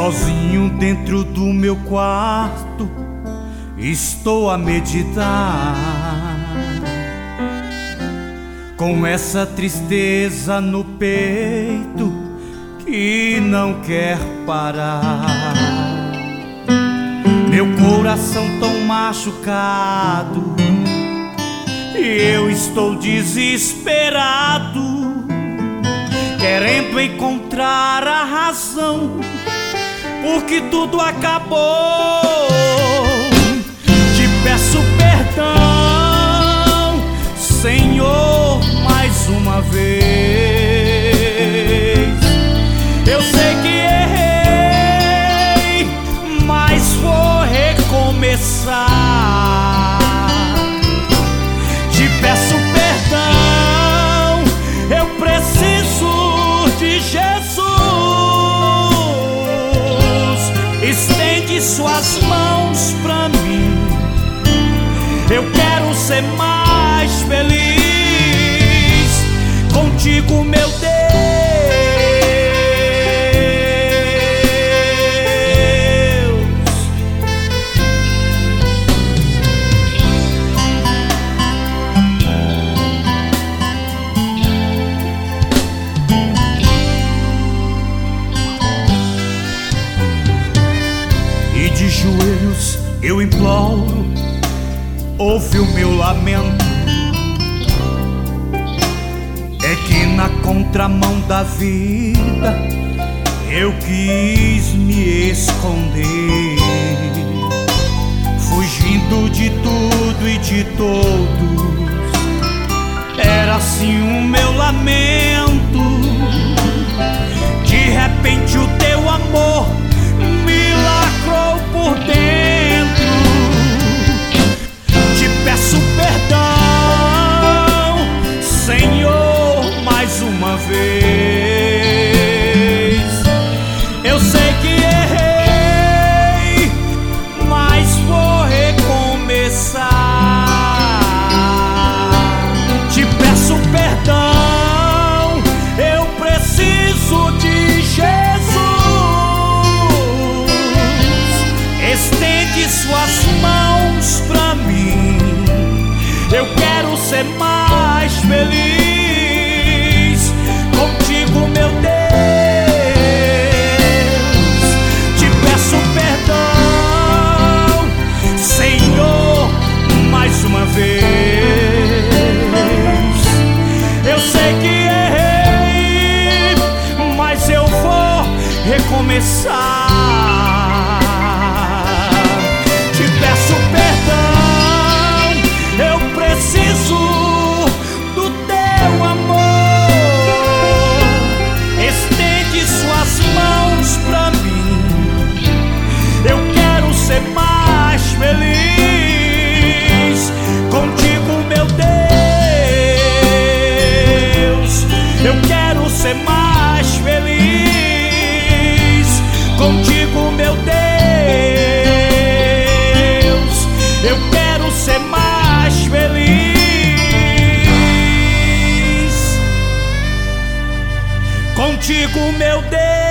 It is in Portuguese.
Sozinho dentro do meu quarto, estou a meditar, com essa tristeza no peito que não quer parar. Meu coração tão machucado, e eu estou desesperado, querendo encontrar a razão, porque tudo acabou. Te peço perdão, Senhor, mais uma vez. Eu sei que errei, mas vou recomeçar. Te peço perdão, eu preciso de Jesus. Estende suas mãos pra mim, eu quero ser mais feliz contigo, meu Deus. E de joelhos eu imploro, ouve o meu lamento. É que na contramão da vida eu quis me esconder, fugindo de tudo e de todos. Era assim o meu lamento. De repente o teu amor me lacrou por dentro. Te peço perdão, Senhor, mais uma vez. Eu sei que errei, mas vou recomeçar. Te peço perdão, eu preciso de Jesus. Estende suas mãos pra mim, eu quero ser mais feliz contigo, meu Deus. Te peço perdão, Senhor, mais uma vez. Eu sei que errei, mas eu vou recomeçar. Te peço perdão, eu preciso do teu amor. Estende suas mãos pra mim, eu quero ser mais feliz contigo, meu Deus. Eu quero ser mais feliz contigo, meu Deus. Eu quero ser mais feliz contigo, meu Deus.